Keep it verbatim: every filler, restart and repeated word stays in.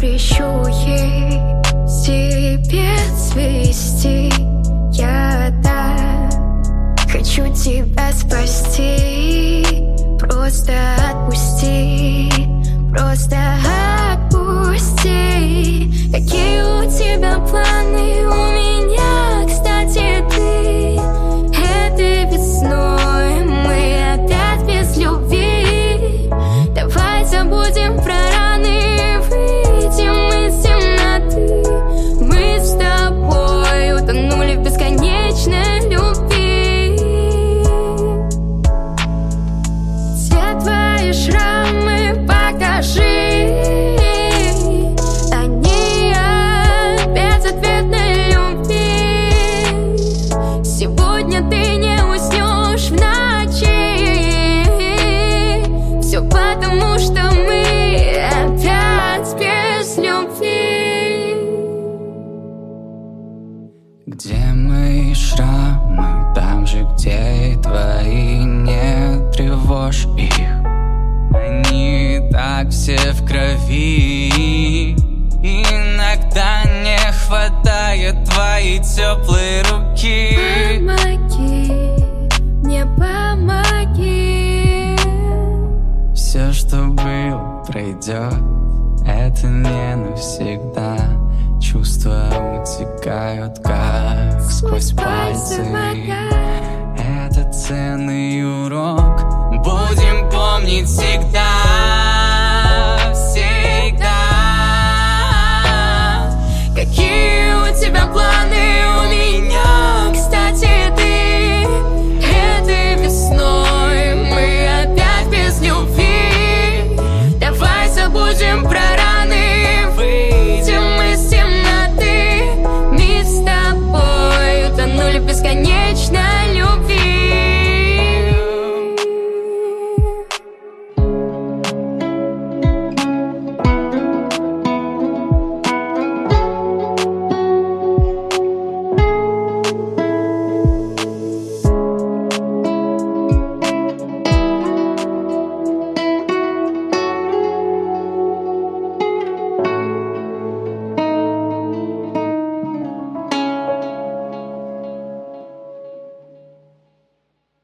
запрещу ей себе цвести. Я, да, хочу тебя спасти. Просто отпусти, просто отпусти. Какие у тебя планы, у меня, кстати, ты. Этой весной мы опять без любви. Давай забудем про раны, выйдем из темноты. Мы с тобой утонули в бесконечной любви. Все твои шрамы покажи, они от безответной любви. Сегодня ты не уснешь в ночи. Все потому, что мы опять без любви. Где мои шрамы? Там же, где и твои. Не тревожь их, они так все в крови. Иногда не хватает твоей теплой руки. Помоги, мне помоги. Все, что было, пройдет. Это не навсегда. Чувства утекают, как сквозь пальцы. Это ценный урок, будем помнить всегда.